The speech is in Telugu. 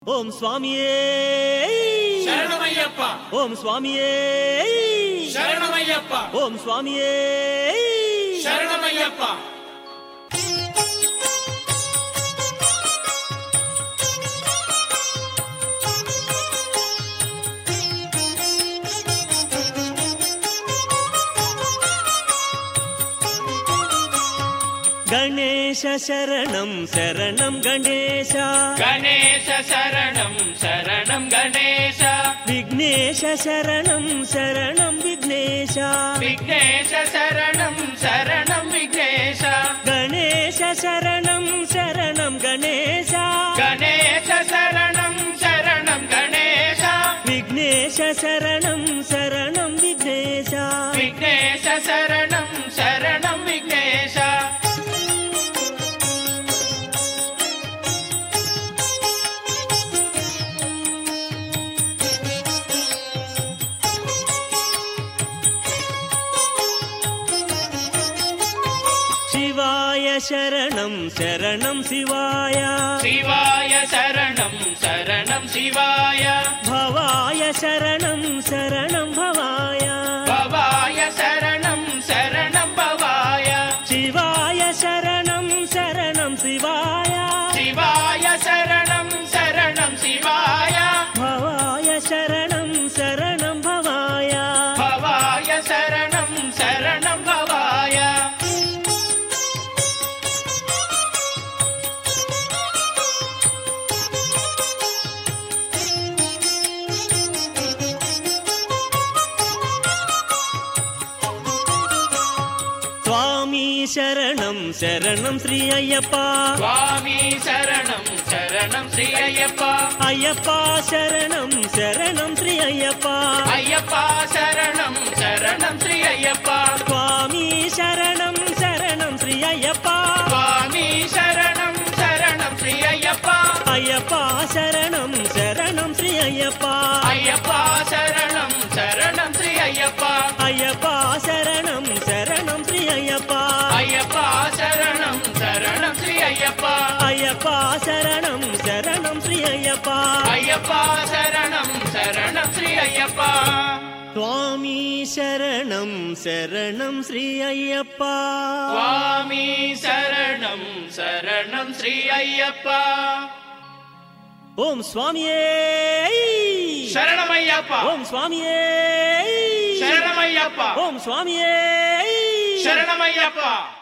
ఓం స్వామియే శరణమయ్యప్ప ఓం స్వామియే శరణమయ్యప్ప ఓం స్వామియే శరణమయ్యప్ప గణేశ శరణం శరణం గణేశ గణేశ శరణం శరణం గణేశ విఘ్నేశ శరణం శరణం విఘ్నేశ విఘ్నేశ శరణం శరణం విఘ్నేశ గణేశ శరణం శరణం గణేశ గణేశ శరణం శరణం గణేశ విఘ్నేశ శరణం శరణం విఘ్నేశ విఘ్నేశ శరణం శరణం విఘ్నేశ శివాయ శరణం శరణం శివాయ శివాయ శరణం శరణం శివాయ భవాయ శరణం శరణం భవాయ భవాయ శరణం శరణం భవాయ శివాయ శరణం శరణం శివాయ శివాయ శరణం శరణం శివాయ భవాయ శరణం శరణం భవాయ భవాయ శరణం శరణం భవాయ స్వామి శరణం శరణం శ్రీ అయ్యప్ప స్వామి శరణం శరణం శ్రీ అయ్యప్ప అయ్యప్ప శరణం శరణం శ్రీ అయ్యప్ప అయ్యప్ప శరణం శరణం శ్రీ అయ్యప్ప స్వామి శరణం శరణం శ్రీ అయ్యప్ప స్వామి శరణం శరణం శ్రీ అయ్యప్ప అయ్యప్ప శరణం శరణం శ్రీ అయ్యప్ప అయ్యప్ప శరణం శరణం శ్రీ అయ్యప్ప అయ్యప్ప శరణం శరణం శ్రీ అయ్యప్ప అయ్యప్ప శరణం శరణం శ్రీ అయ్యప్ప అయ్యప్ప శరణం శరణం శ్రీ అయ్యప్ప అయ్యప్ప శరణం శరణం శ్రీ అయ్యప్ప స్వామి శరణం శరణం శ్రీ అయ్యప్ప స్వామి శరణం శరణం శ్రీ అయ్యప్ప ఓం స్వామియే శరణమయ్యప్ప ఓం స్వామియే శరణమయ్యప్ప ఓం స్వామియే శరణమయ్యప్ప